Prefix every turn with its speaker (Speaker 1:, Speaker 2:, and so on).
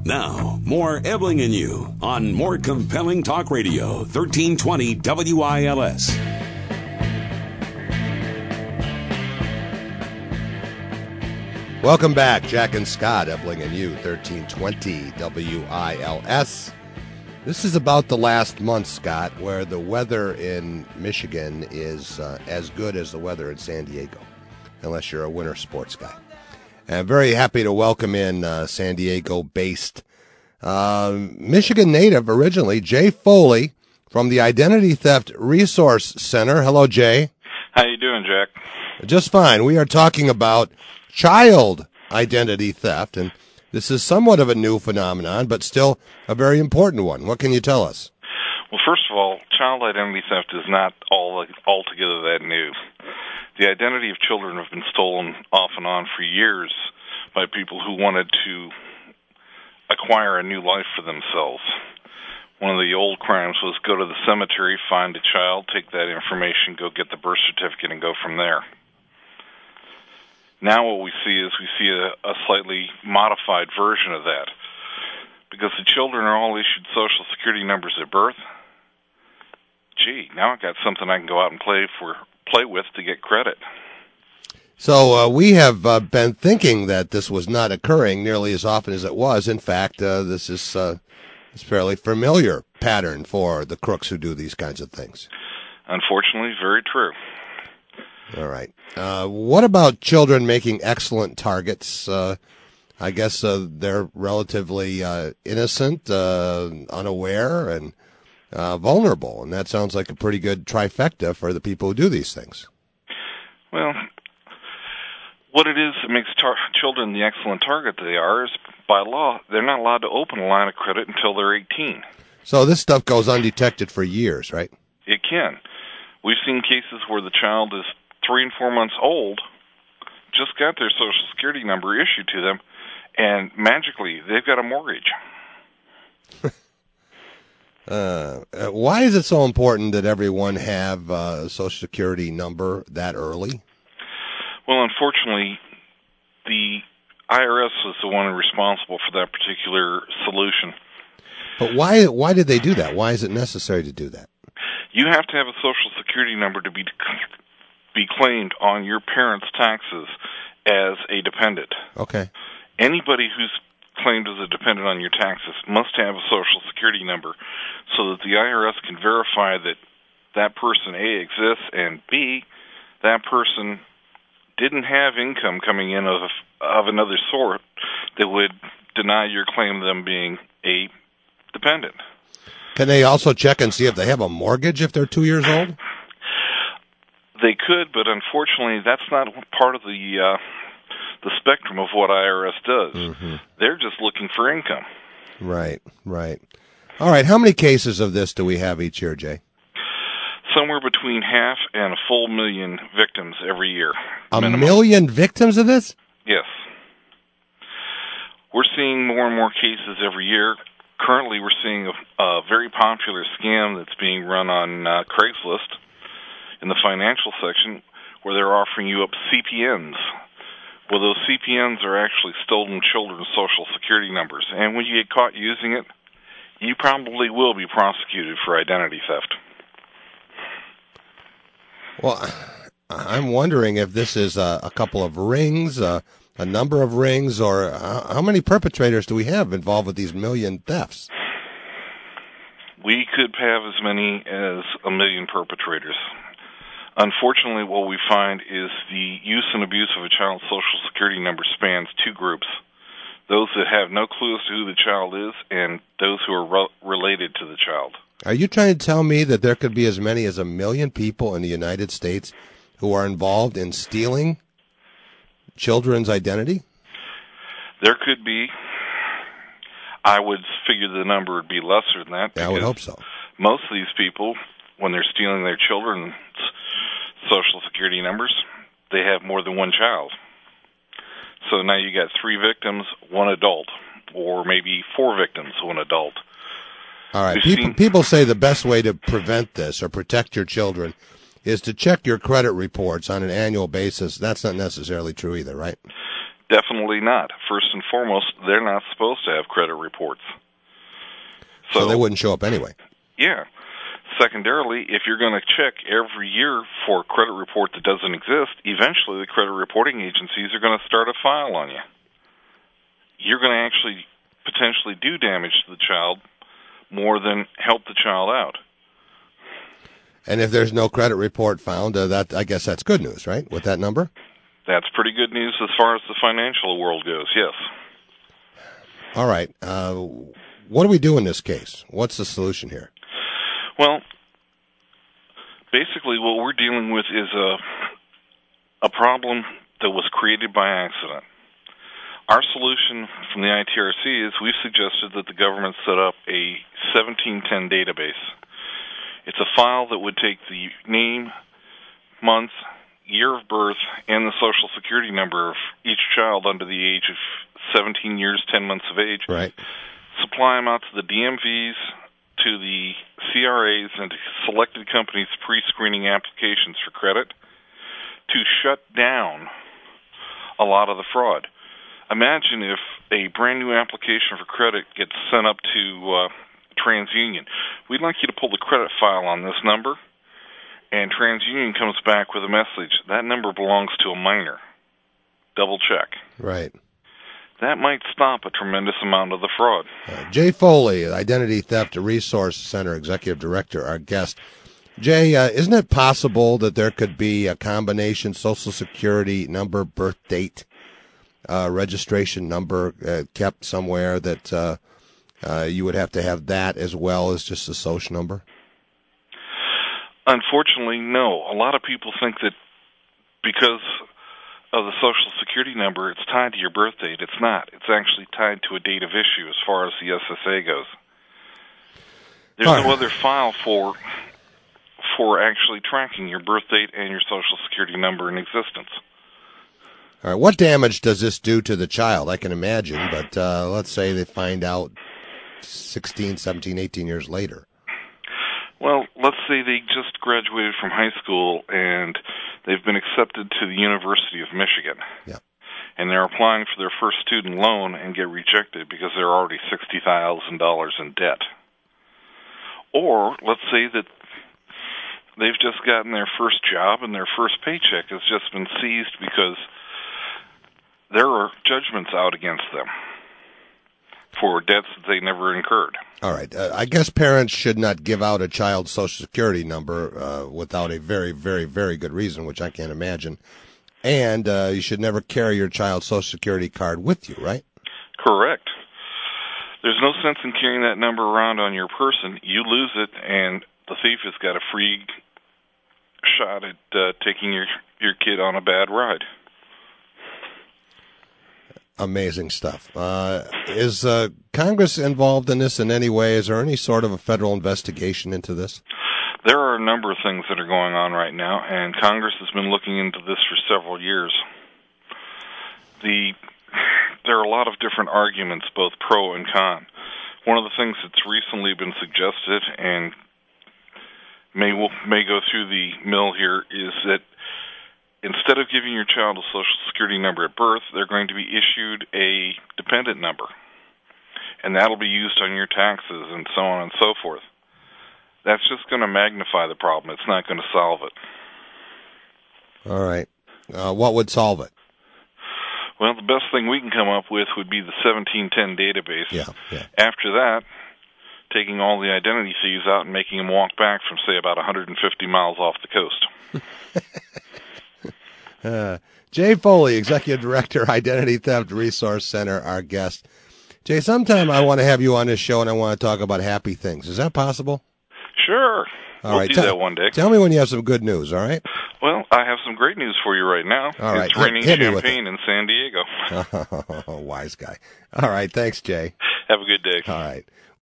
Speaker 1: Now, more Ebling and You on more compelling talk radio, 1320 WILS.
Speaker 2: Welcome back, Jack and Scott, Ebling and You, 1320 WILS. This is about the last month, Scott, where the weather in Michigan is as good as the weather in San Diego, unless you're a winter sports guy. And I'm very happy to welcome in San Diego-based Michigan native originally, Jay Foley from the Identity Theft Resource Center. Hello, Jay.
Speaker 3: How you doing, Jack?
Speaker 2: Just fine. We are talking about child identity theft, and this is somewhat of a new phenomenon, but still a very important one. What can you tell us?
Speaker 3: Well, first of all, child identity theft is not altogether that new. The identity of children have been stolen off and on for years by people who wanted to acquire a new life for themselves. One of the old crimes was go to the cemetery, find a child, take that information, go get the birth certificate, and go from there. Now what we see is a slightly modified version of that. Because the children are all issued Social Security numbers at birth, gee, now I've got something I can go out and play with to get credit.
Speaker 2: So we have been thinking that this was not occurring nearly as often as it was. In fact, this is a fairly familiar pattern for the crooks who do these kinds of things.
Speaker 3: Unfortunately, very true.
Speaker 2: All right. What about children making excellent targets? I guess they're relatively innocent, unaware, and vulnerable, and that sounds like a pretty good trifecta for the people who do these things.
Speaker 3: Well, what it is that makes children the excellent target they are is, by law, they're not allowed to open a line of credit until they're 18.
Speaker 2: So this stuff goes undetected for years, right?
Speaker 3: It can. We've seen cases where the child is 3 and 4 months old, just got their Social Security number issued to them, and magically they've got a mortgage.
Speaker 2: Why is it so important that everyone have a Social Security number that early?
Speaker 3: Well, unfortunately, the IRS was the one responsible for that particular solution.
Speaker 2: But why did they do that? Why is it necessary to do that?
Speaker 3: You have to have a Social Security number to be claimed on your parents' taxes as a dependent.
Speaker 2: Okay.
Speaker 3: Anybody who's claimed as a dependent on your taxes must have a Social Security number so that the IRS can verify that that person, A, exists, and B, that person didn't have income coming in of another sort that would deny your claim of them being a dependent.
Speaker 2: Can they also check and see if they have a mortgage if they're 2 years old?
Speaker 3: They could, but unfortunately that's not part of the spectrum of what IRS does. Mm-hmm. They're just looking for income.
Speaker 2: Right. All right, how many cases of this do we have each year, Jay?
Speaker 3: Somewhere between half and a full million victims every year.
Speaker 2: A million victims of this?
Speaker 3: Yes. We're seeing more and more cases every year. Currently, we're seeing a very popular scam that's being run on Craigslist in the financial section where they're offering you up CPNs. Well, those CPNs are actually stolen children's Social Security numbers. And when you get caught using it, you probably will be prosecuted for identity theft.
Speaker 2: Well, I'm wondering if this is a couple of rings, a number of rings, or how many perpetrators do we have involved with these million thefts?
Speaker 3: We could have as many as a million perpetrators. Unfortunately, what we find is the use and abuse of a child's Social Security number spans two groups. Those that have no clue as to who the child is and those who are related to the child.
Speaker 2: Are you trying to tell me that there could be as many as 1 million people in the United States who are involved in stealing children's identity?
Speaker 3: There could be. I would figure the number would be lesser than that.
Speaker 2: Yeah, I would hope so.
Speaker 3: Most of these people, when they're stealing their children's Social Security numbers, they have more than one child. So now you got 3 victims, 1 adult, or maybe 4 victims, 1 adult.
Speaker 2: All right. People say the best way to prevent this or protect your children is to check your credit reports on an annual basis. That's not necessarily true either, right?
Speaker 3: Definitely not. First and foremost, they're not supposed to have credit reports.
Speaker 2: So they wouldn't show up anyway.
Speaker 3: Yeah. Secondarily, if you're going to check every year for a credit report that doesn't exist, eventually the credit reporting agencies are going to start a file on you. You're going to actually potentially do damage to the child more than help the child out.
Speaker 2: And if there's no credit report found, I guess that's good news, right, with that number?
Speaker 3: That's pretty good news as far as the financial world goes, yes.
Speaker 2: All right. What do we do in this case? What's the solution here?
Speaker 3: Well, basically what we're dealing with is a problem that was created by accident. Our solution from the ITRC is we've suggested that the government set up a 1710 database. It's a file that would take the name, month, year of birth, and the Social Security number of each child under the age of 17 years, 10 months of age,
Speaker 2: right.
Speaker 3: Supply them out to the DMVs, to the CRAs, and to selected companies' pre-screening applications for credit to shut down a lot of the fraud. Imagine if a brand new application for credit gets sent up to TransUnion. We'd like you to pull the credit file on this number, and TransUnion comes back with a message. That number belongs to a minor. Double check.
Speaker 2: Right.
Speaker 3: That might stop a tremendous amount of the fraud.
Speaker 2: Jay Foley, Identity Theft Resource Center Executive Director, our guest. Jay, isn't it possible that there could be a combination Social Security number, birth date, registration number kept somewhere that you would have to have that as well as just a social number?
Speaker 3: Unfortunately, no. A lot of people think that because of the Social Security number, it's tied to your birth date. It's not. It's actually tied to a date of issue as far as the SSA goes. There's no other file for actually tracking your birth date and your Social Security number in existence.
Speaker 2: All right. What damage does this do to the child? I can imagine, but let's say they find out 16, 17, 18 years later.
Speaker 3: Well, let's say they just graduated from high school and they've been accepted to the University of Michigan.
Speaker 2: Yeah.
Speaker 3: And they're applying for their first student loan and get rejected because they're already $60,000 in debt. Or let's say that they've just gotten their first job and their first paycheck has just been seized because there are judgments out against them for debts that they never incurred.
Speaker 2: All right. I guess parents should not give out a child's Social Security number without a very, very, very good reason, which I can't imagine. And you should never carry your child's Social Security card with you, right?
Speaker 3: Correct. There's no sense in carrying that number around on your person. You lose it, and the thief has got a free shot at taking your kid on a bad ride.
Speaker 2: Amazing stuff. Is Congress involved in this in any way? Is there any sort of a federal investigation into this?
Speaker 3: There are a number of things that are going on right now, and Congress has been looking into this for several years. There are a lot of different arguments, both pro and con. One of the things that's recently been suggested and may go through the mill here is that instead of giving your child a Social Security number at birth, they're going to be issued a dependent number, and that'll be used on your taxes and so on and so forth. That's just going to magnify the problem. It's not going to solve it.
Speaker 2: All right. What would solve it?
Speaker 3: Well, the best thing we can come up with would be the 1710 database.
Speaker 2: Yeah.
Speaker 3: After that, taking all the identity thieves out and making them walk back from, say, about 150 miles off the coast.
Speaker 2: Jay Foley, Executive Director, Identity Theft Resource Center, our guest. Jay, sometime I want to have you on this show and I want to talk about happy things. Is that possible?
Speaker 3: Sure. We'll do that one day.
Speaker 2: Tell me when you have some good news, all right?
Speaker 3: Well, I have some great news for you right now.
Speaker 2: All right.
Speaker 3: It's raining champagne in San Diego.
Speaker 2: Wise guy. All right. Thanks, Jay.
Speaker 3: Have a good day.
Speaker 2: All right.